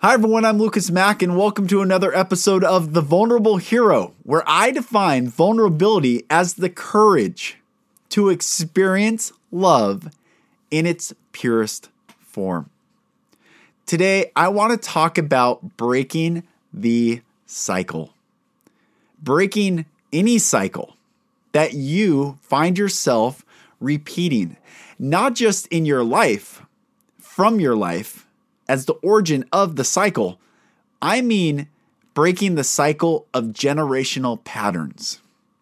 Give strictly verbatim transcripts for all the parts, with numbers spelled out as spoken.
Hi everyone, I'm Lucas Mack and welcome to another episode of The Vulnerable Hero, where I define vulnerability as the courage to experience love in its purest form. Today, I want to talk about breaking the cycle. Breaking any cycle that you find yourself repeating, not just in your life, from your life, as the origin of the cycle. I mean breaking the cycle of generational patterns.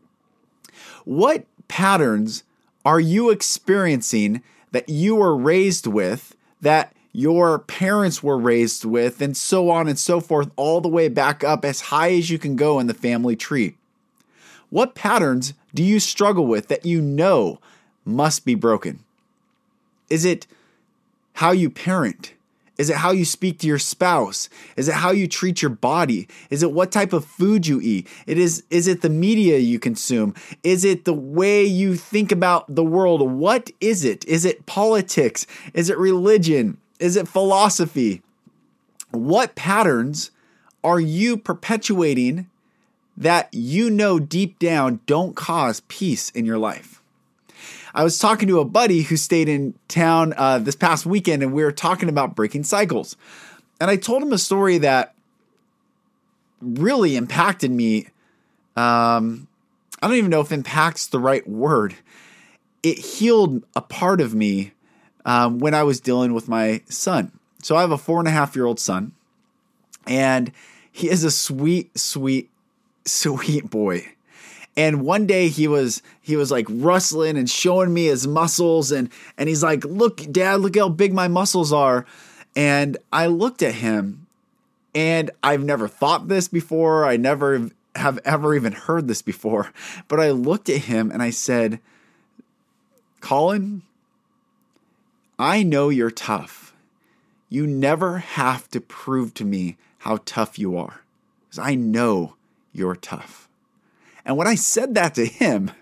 What patterns are you experiencing that you were raised with, that your parents were raised with, and so on and so forth, all the way back up as high as you can go in the family tree? What patterns do you struggle with that you know must be broken? Is it how you parent? Is it how you speak to your spouse? Is it how you treat your body? Is it what type of food you eat? It is, is it the media you consume? Is it the way you think about the world? What is it? Is it politics? Is it religion? Is it philosophy? What patterns are you perpetuating that you know deep down don't cause peace in your life? I was talking to a buddy who stayed in town uh, this past weekend, and we were talking about breaking cycles. And I told him a story that really impacted me. Um, I don't even know if impact's the right word. It healed a part of me um, when I was dealing with my son. So I have a four and a half year old son, and he is a sweet, sweet, sweet boy. And one day he was he was like rustling and showing me his muscles, and and he's like, "Look, Dad, look how big my muscles are." And I looked at him, and I've never thought this before. I never have ever even heard this before. But I looked at him and I said, "Colin, I know you're tough. You never have to prove to me how tough you are, because I know you're tough." And when I said that to him,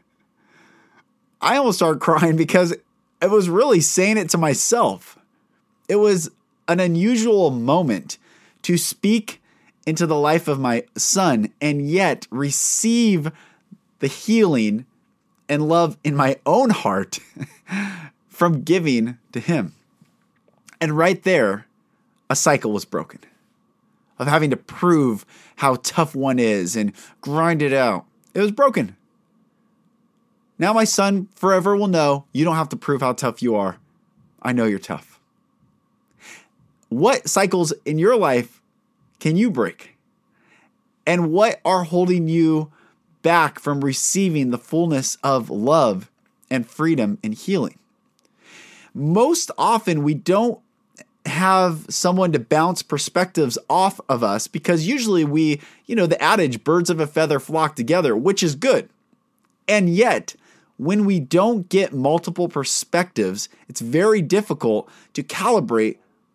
I almost started crying because it was really saying it to myself. It was an unusual moment to speak into the life of my son and yet receive the healing and love in my own heart from giving to him. And right there, a cycle was broken of having to prove how tough one is and grind it out. It was broken. Now my son forever will know you don't have to prove how tough you are. I know you're tough. What cycles in your life can you break? And what are holding you back from receiving the fullness of love and freedom and healing? Most often we don't have someone to bounce perspectives off of us because usually we, you know, the adage, birds of a feather flock together, which is good. And yet, when we don't get multiple perspectives, it's very difficult to calibrate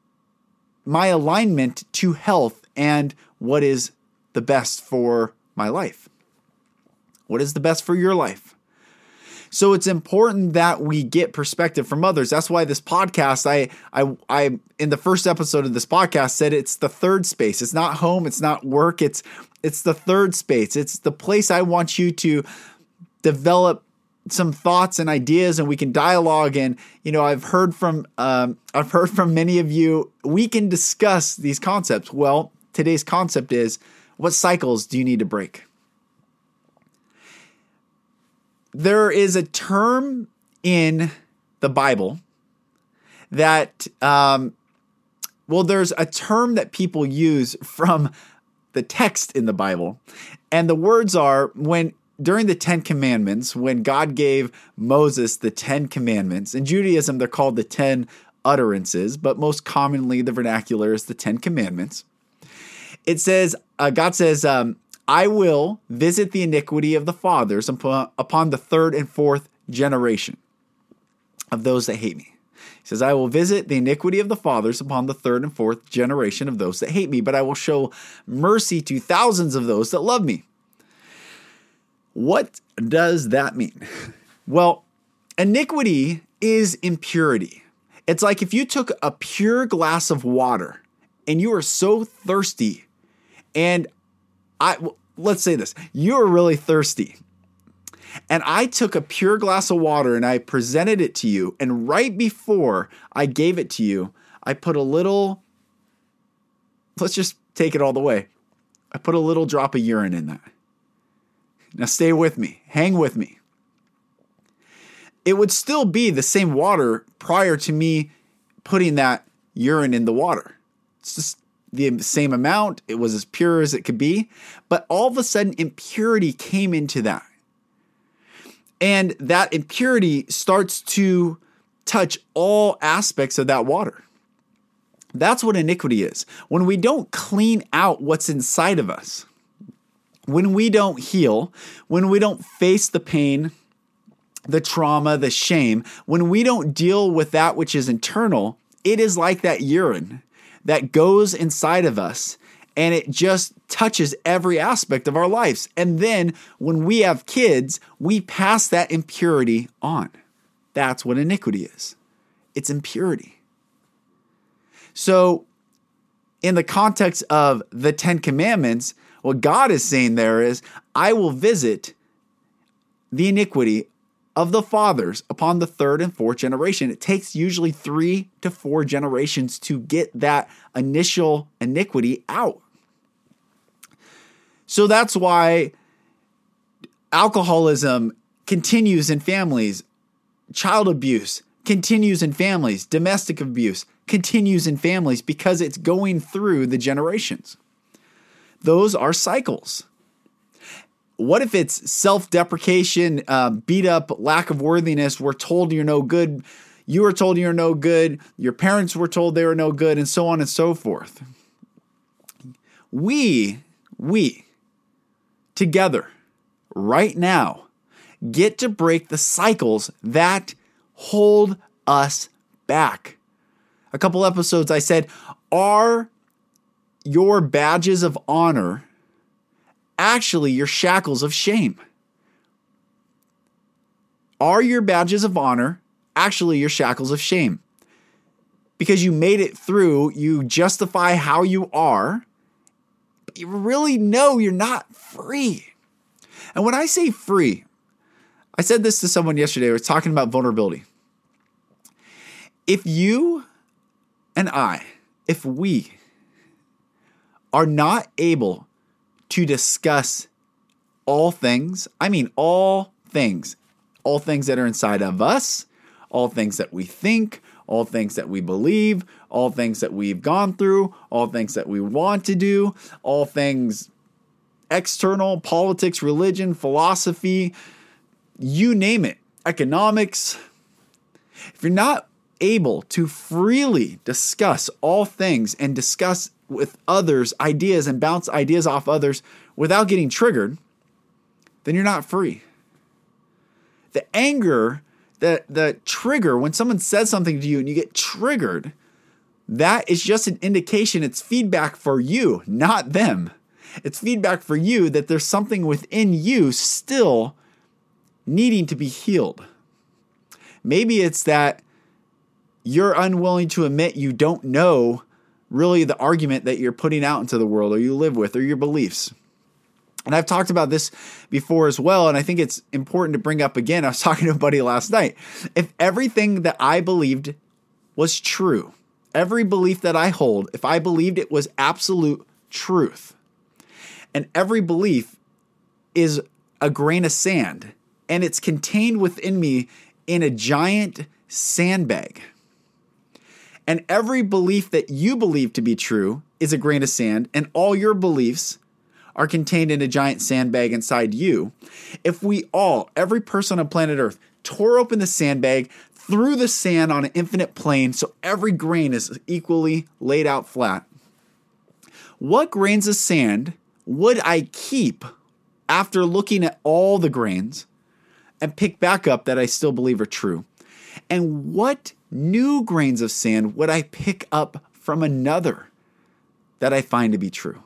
my alignment to health and what is the best for my life. What is the best for your life? So it's important that we get perspective from others. That's why this podcast, I, I, I, in the first episode of this podcast said it's the third space. It's not home. It's not work. It's, it's the third space. It's the place I want you to develop some thoughts and ideas, and we can dialogue. And, you know, I've heard from, um, I've heard from many of you, we can discuss these concepts. Well, today's concept is, what cycles do you need to break? There is a term in the Bible that, um, well, there's a term that people use from the text in the Bible. And the words are when, during the Ten Commandments, when God gave Moses the Ten Commandments. In Judaism, they're called the Ten Utterances, but most commonly the vernacular is the Ten Commandments. It says, uh, God says, um, I will visit the iniquity of the fathers upon the third and fourth generation of those that hate me. He says, I will visit the iniquity of the fathers upon the third and fourth generation of those that hate me, but I will show mercy to thousands of those that love me. What does that mean? Well, iniquity is impurity. It's like if you took a pure glass of water and you are so thirsty, and I, let's say this, you're really thirsty, and I took a pure glass of water and I presented it to you, and right before I gave it to you, I put a little, let's just take it all the way. I put a little drop of urine in that. Now stay with me, hang with me. It would still be the same water prior to me putting that urine in the water. It's just the same amount. It was as pure as it could be. But all of a sudden, impurity came into that. And that impurity starts to touch all aspects of that water. That's what iniquity is. When we don't clean out what's inside of us, when we don't heal, when we don't face the pain, the trauma, the shame, when we don't deal with that which is internal, it is like that urine that goes inside of us and it just touches every aspect of our lives. And then when we have kids, we pass that impurity on. That's what iniquity is. It's impurity. So in the context of the Ten Commandments, what God is saying there is, I will visit the iniquity of the fathers upon the third and fourth generation. It takes usually three to four generations to get that initial iniquity out. So that's why alcoholism continues in families, child abuse continues in families, domestic abuse continues in families, because it's going through the generations. Those are cycles. What if it's self-deprecation, uh, beat up, lack of worthiness? We're told you're no good. You were told you're no good. Your parents were told they were no good, and so on and so forth. We, we, together, right now, get to break the cycles that hold us back. A couple episodes I said, are your badges of honor actually your shackles of shame? Are your badges of honor actually your shackles of shame? Because you made it through, you justify how you are, but you really know you're not free. And when I say free, I said this to someone yesterday. I was talking about vulnerability. If you and I, if we are not able to discuss all things, I mean all things, all things that are inside of us, all things that we think, all things that we believe, all things that we've gone through, all things that we want to do, all things external, politics, religion, philosophy, you name it, economics. If you're not able to freely discuss all things and discuss with others ideas and bounce ideas off others without getting triggered, then you're not free. The anger, the, the trigger, when someone says something to you and you get triggered, that is just an indication. It's feedback for you, not them. It's feedback for you that there's something within you still needing to be healed. Maybe it's that you're unwilling to admit you don't know really the argument that you're putting out into the world or you live with or your beliefs. And I've talked about this before as well, and I think it's important to bring up again. I was talking to a buddy last night. If everything that I believed was true, every belief that I hold, if I believed it was absolute truth, and every belief is a grain of sand, and it's contained within me in a giant sandbag, and every belief that you believe to be true is a grain of sand, and all your beliefs are contained in a giant sandbag inside you. If we all, every person on planet Earth, tore open the sandbag, threw the sand on an infinite plane so every grain is equally laid out flat, what grains of sand would I keep after looking at all the grains and pick back up that I still believe are true? And what new grains of sand would I pick up from another that I find to be true?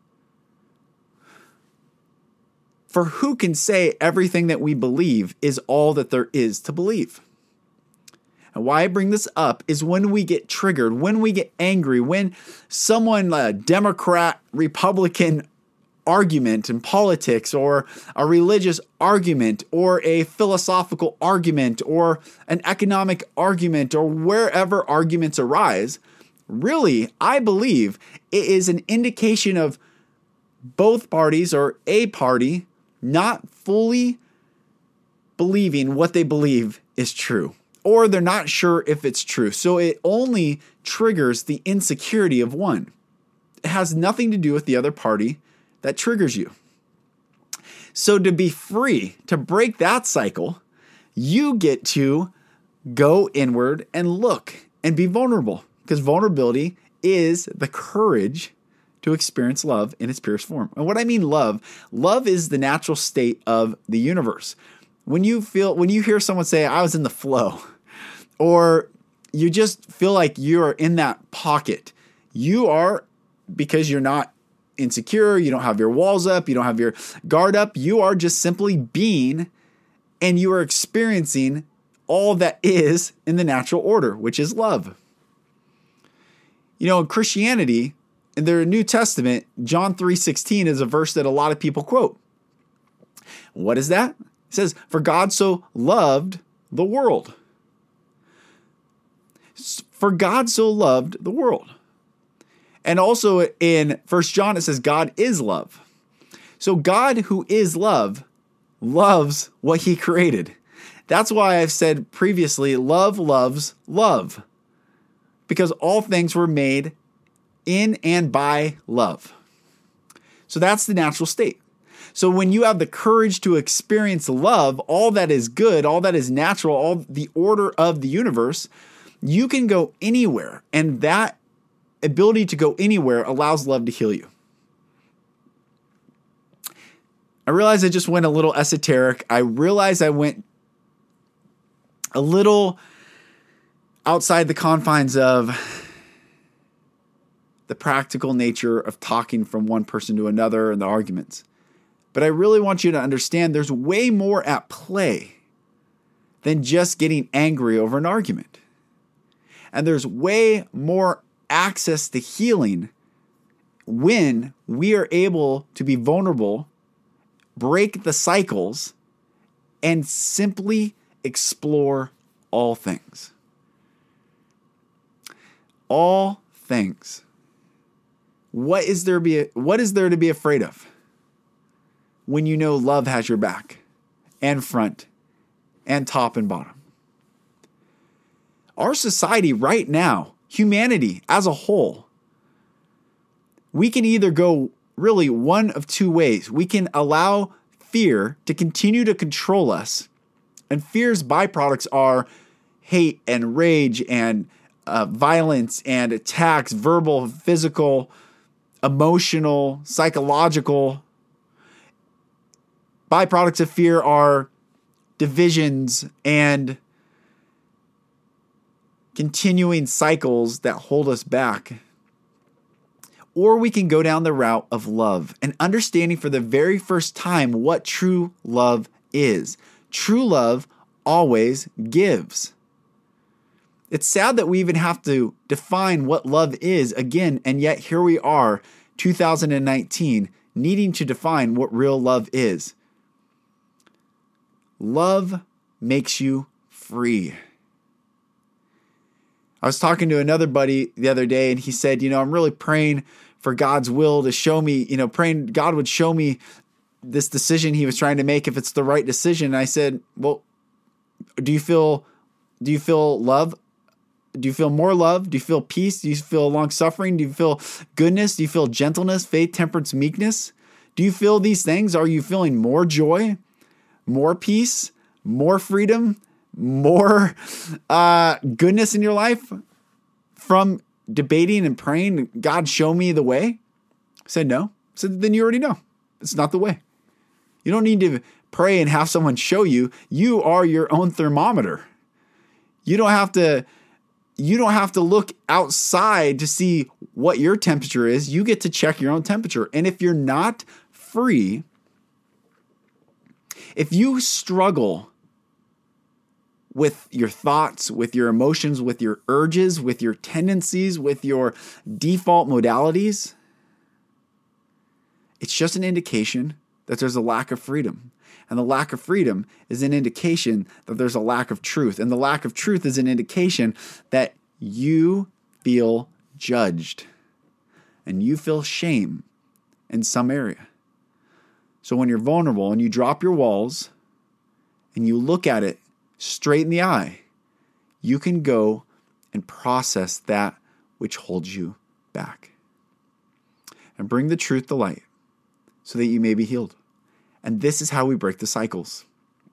For who can say everything that we believe is all that there is to believe? And why I bring this up is when we get triggered, when we get angry, when someone, a Democrat, Republican argument in politics, or a religious argument, or a philosophical argument, or an economic argument, or wherever arguments arise, really, I believe it is an indication of both parties or a party not fully believing what they believe is true, or they're not sure if it's true. So it only triggers the insecurity of one. It has nothing to do with the other party that triggers you. So to be free, to break that cycle, you get to go inward and look and be vulnerable, because vulnerability is the courage to experience love in its purest form. And what I mean love, love is the natural state of the universe. When you feel, when you hear someone say, I was in the flow, or you just feel like you're in that pocket, you are, because you're not insecure, you don't have your walls up, you don't have your guard up, you are just simply being, and you are experiencing all that is in the natural order, which is love. You know, in Christianity, in their New Testament, John three sixteen is a verse that a lot of people quote. What is that? It says, for God so loved the world. For God so loved the world. And also in First John, it says God is love. So God, who is love, loves what he created. That's why I've said previously, love loves love. Because all things were made in and by love. So that's the natural state. So when you have the courage to experience love, all that is good, all that is natural, all the order of the universe, you can go anywhere. And that ability to go anywhere allows love to heal you. I realize I just went a little esoteric. I realize I went a little outside the confines of the practical nature of talking from one person to another and the arguments. But I really want you to understand there's way more at play than just getting angry over an argument. And there's way more access to healing when we are able to be vulnerable, break the cycles, and simply explore all things. All things. What is there be what is there to be afraid of when you know love has your back and front and top and bottom? Our society right now, humanity as a whole, we can either go really one of two ways. We can allow fear to continue to control us, and fear's byproducts are hate and rage and uh, violence and attacks, verbal, physical, emotional, psychological. Byproducts of fear are divisions and continuing cycles that hold us back. Or we can go down the route of love and understanding for the very first time what true love is. True love always gives. It's sad that we even have to define what love is again, and yet here we are, two thousand nineteen, needing to define what real love is. Love makes you free. I was talking to another buddy the other day, and he said, you know, I'm really praying for God's will to show me, you know, praying God would show me this decision he was trying to make, if it's the right decision. And I said, well, do you feel, do you feel love? Do you feel more love? Do you feel peace? Do you feel long suffering? Do you feel goodness? Do you feel gentleness, faith, temperance, meekness? Do you feel these things? Are you feeling more joy, more peace, more freedom, more uh, goodness in your life from debating and praying, God, show me the way? I said, no. I said, then you already know. It's not the way. You don't need to pray and have someone show you. You are your own thermometer. You don't have to, you don't have to look outside to see what your temperature is. You get to check your own temperature. And if you're not free, if you struggle with your thoughts, with your emotions, with your urges, with your tendencies, with your default modalities, it's just an indication that there's a lack of freedom. And the lack of freedom is an indication that there's a lack of truth. And the lack of truth is an indication that you feel judged and you feel shame in some area. So when you're vulnerable and you drop your walls and you look at it straight in the eye, you can go and process that which holds you back and bring the truth to light so that you may be healed. And this is how we break the cycles.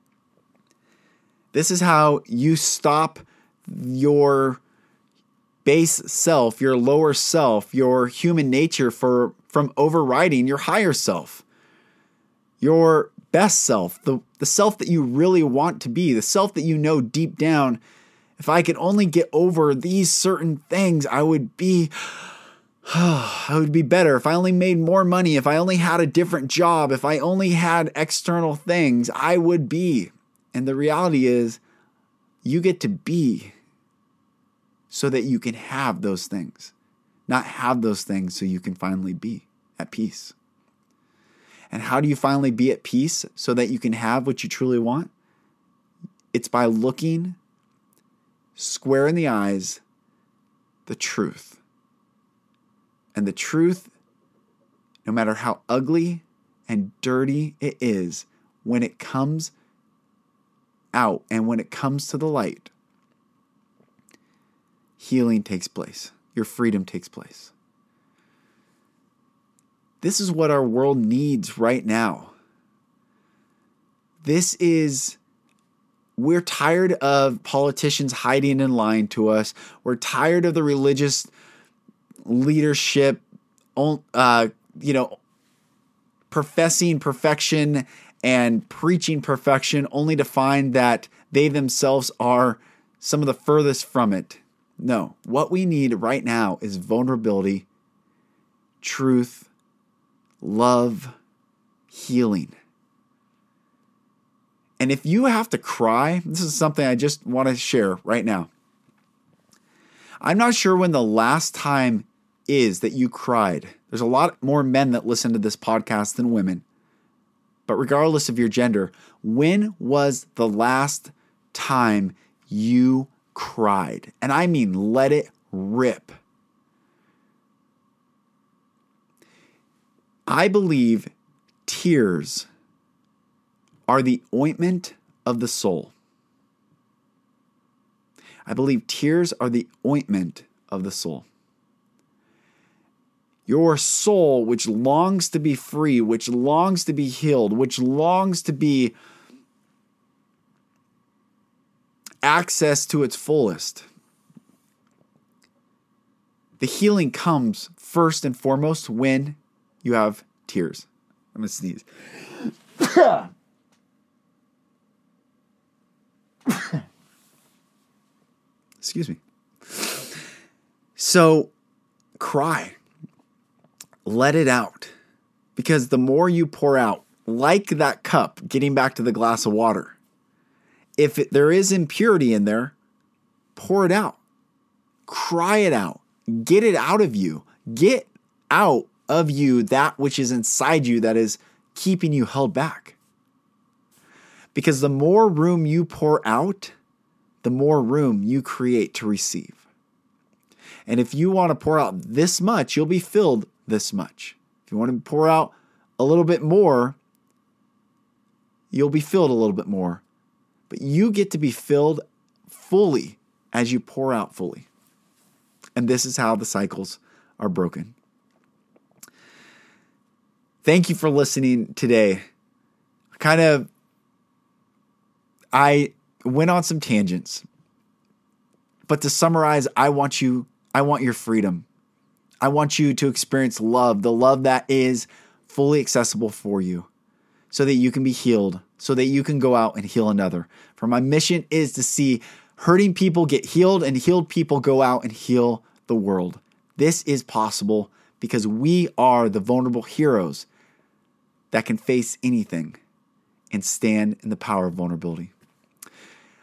This is how you stop your base self, your lower self, your human nature for, from overriding your higher self, your best self, the, the self that you really want to be, the self that you know deep down, if I could only get over these certain things, I would be, I would be better. If I only made more money, if I only had a different job, if I only had external things, I would be. And the reality is, you get to be so that you can have those things, not have those things so you can finally be at peace. And how do you finally be at peace so that you can have what you truly want? It's by looking square in the eyes the truth. And the truth, no matter how ugly and dirty it is, when it comes out and when it comes to the light, healing takes place. Your freedom takes place. This is what our world needs right now. This is, we're tired of politicians hiding and lying to us. We're tired of the religious leadership, uh, you know, professing perfection and preaching perfection only to find that they themselves are some of the furthest from it. No, what we need right now is vulnerability, truth, love, healing. And if you have to cry, this is something I just want to share right now. I'm not sure when the last time is that you cried. There's a lot more men that listen to this podcast than women. But regardless of your gender, when was the last time you cried? And I mean, let it rip. I believe tears are the ointment of the soul. I believe tears are the ointment of the soul. Your soul, which longs to be free, which longs to be healed, which longs to be access to its fullest. The healing comes first and foremost when you have tears. I'm going to sneeze. Excuse me. So, cry. Let it out. Because the more you pour out, like that cup, getting back to the glass of water, if it, there is impurity in there, pour it out. Cry it out. Get it out of you. Get out of you that which is inside you that is keeping you held back. Because the more room you pour out, the more room you create to receive. And if you want to pour out this much, you'll be filled this much. If you want to pour out a little bit more, you'll be filled a little bit more. But you get to be filled fully as you pour out fully. And this is how the cycles are broken. Thank you for listening today. Kind of, I went on some tangents. But to summarize, I want you, I want your freedom. I want you to experience love, the love that is fully accessible for you, so that you can be healed, so that you can go out and heal another. For my mission is to see hurting people get healed and healed people go out and heal the world. This is possible because we are the vulnerable heroes that can face anything and stand in the power of vulnerability.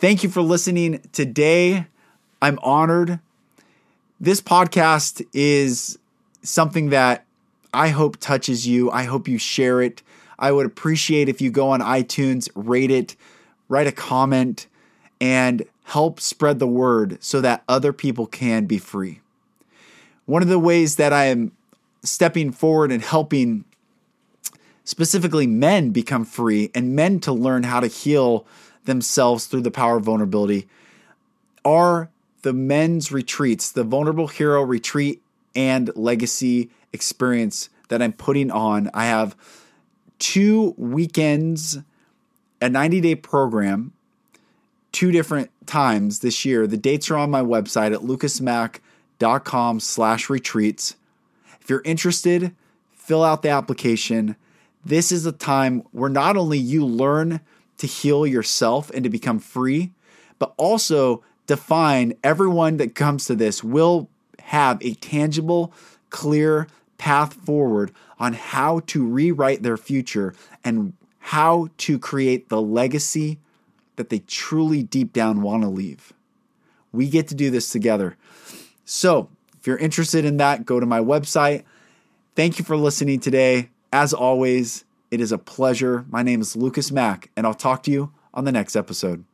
Thank you for listening today. I'm honored. This podcast is something that I hope touches you. I hope you share it. I would appreciate if you go on iTunes, rate it, write a comment, and help spread the word so that other people can be free. One of the ways that I am stepping forward and helping specifically men become free and men to learn how to heal themselves through the power of vulnerability are the men's retreats, the Vulnerable Hero Retreat and Legacy Experience that I'm putting on. I have two weekends, a ninety-day program, two different times this year. The dates are on my website at lucasmack.com slash retreats. If you're interested, fill out the application. This is a time where not only you learn to heal yourself and to become free, but also define everyone that comes to this will have a tangible, clear path forward on how to rewrite their future and how to create the legacy that they truly deep down want to leave. We get to do this together. So if you're interested in that, go to my website. Thank you for listening today. As always, it is a pleasure. My name is Lucas Mack, and I'll talk to you on the next episode.